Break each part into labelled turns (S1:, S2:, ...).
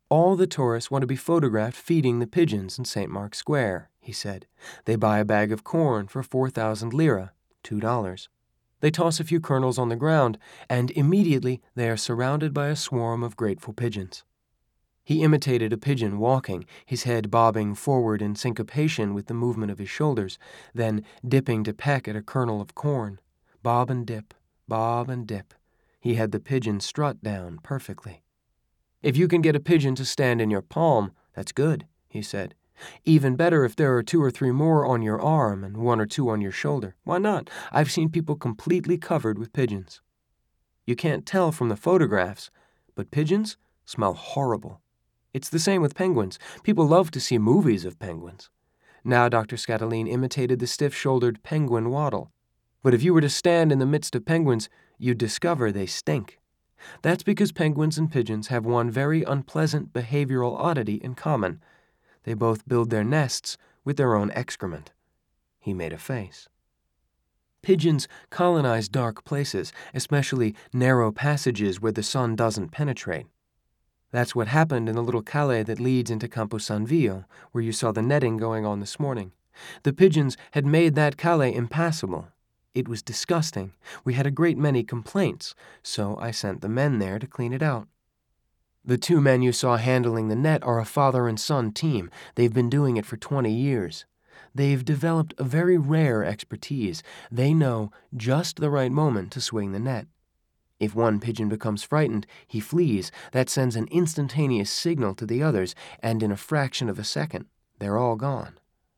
S1: All the tourists want to be photographed feeding the pigeons in St. Mark's Square, he said. They buy a bag of corn for 4,000 lira, $2. They toss a few kernels on the ground, and immediately they are surrounded by a swarm of grateful pigeons. He imitated a pigeon walking, his head bobbing forward in syncopation with the movement of his shoulders, then dipping to peck at a kernel of corn. Bob and dip, bob and dip. He had the pigeon strut down perfectly. If you can get a pigeon to stand in your palm, that's good, he said. Even better if there are 2 or 3 more on your arm and 1 or 2 on your shoulder. Why not? I've seen people completely covered with pigeons. You can't tell from the photographs, but pigeons smell horrible. It's the same with penguins. People love to see movies of penguins. Now Dr. Scatolin imitated the stiff-shouldered penguin waddle. But if you were to stand in the midst of penguins, you'd discover they stink. That's because penguins and pigeons have one very unpleasant behavioral oddity in common. They both build their nests with their own excrement. He made a face. Pigeons colonize dark places, especially narrow passages where the sun doesn't penetrate. That's what happened in the little calle that leads into Campo San Vio, where you saw the netting going on this morning. The pigeons had made that calle impassable. It was disgusting. We had a great many complaints, so I sent the men there to clean it out. The 2 men you saw handling the net are a father and son team. They've been doing it for 20 years. They've developed a very rare expertise. They know just the right moment to swing the net. If one pigeon becomes frightened, he flees. That sends an instantaneous signal to the others, and in a fraction of a second, they're all gone.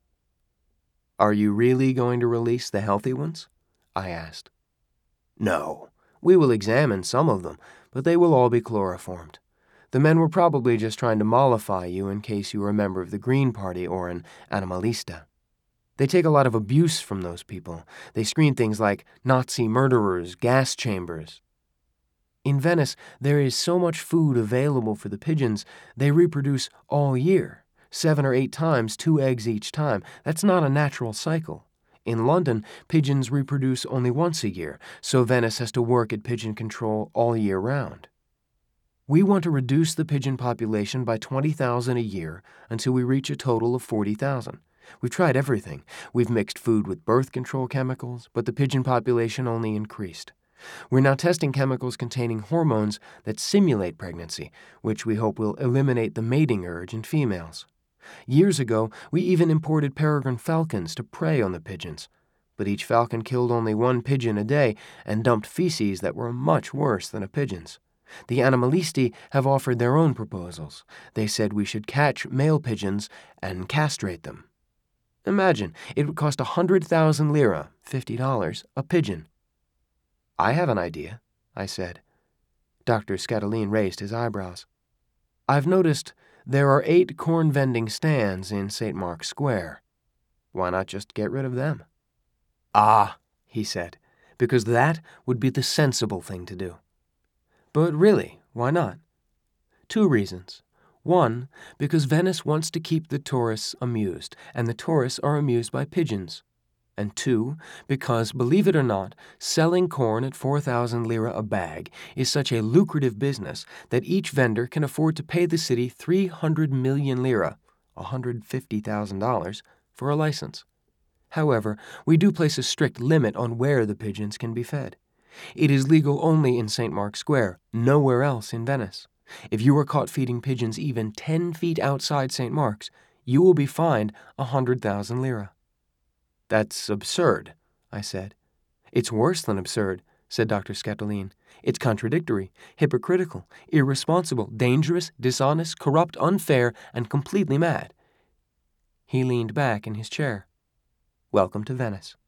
S1: Are you really going to release the healthy ones? I asked. No. We will examine some of them, but they will all be chloroformed. The men were probably just trying to mollify you in case you were a member of the Green Party or an animalista. They take a lot of abuse from those people. They scream things like Nazi murderers, gas chambers. In Venice, there is so much food available for the pigeons, they reproduce all year, 7 or 8 times, 2 eggs each time. That's not a natural cycle. In London, pigeons reproduce only once a year, so Venice has to work at pigeon control all year round. We want to reduce the pigeon population by 20,000 a year until we reach a total of 40,000. We've tried everything. We've mixed food with birth control chemicals, but the pigeon population only increased. We're now testing chemicals containing hormones that simulate pregnancy, which we hope will eliminate the mating urge in females. Years ago, we even imported peregrine falcons to prey on the pigeons, but each falcon killed only 1 pigeon a day and dumped feces that were much worse than a pigeon's. The animalisti have offered their own proposals. They said we should catch male pigeons and castrate them. Imagine, it would cost 100,000 lira, $50, a pigeon. I have an idea, I said. Dr. Scatolin raised his eyebrows. I've noticed there are 8 corn vending stands in St. Mark's Square. Why not just get rid of them? Ah, he said, because that would be the sensible thing to do. But really, why not? 2 reasons. 1, because Venice wants to keep the tourists amused, and the tourists are amused by pigeons. And 2, because, believe it or not, selling corn at 4,000 lira a bag is such a lucrative business that each vendor can afford to pay the city 300 million lira, $150,000, for a license. However, we do place a strict limit on where the pigeons can be fed. It is legal only in St. Mark's Square, nowhere else in Venice. If you are caught feeding pigeons even 10 feet outside St. Mark's, you will be fined 100,000 lira. That's absurd, I said. It's worse than absurd, said Dr. Scatolin. It's contradictory, hypocritical, irresponsible, dangerous, dishonest, corrupt, unfair, and completely mad. He leaned back in his chair. Welcome to Venice.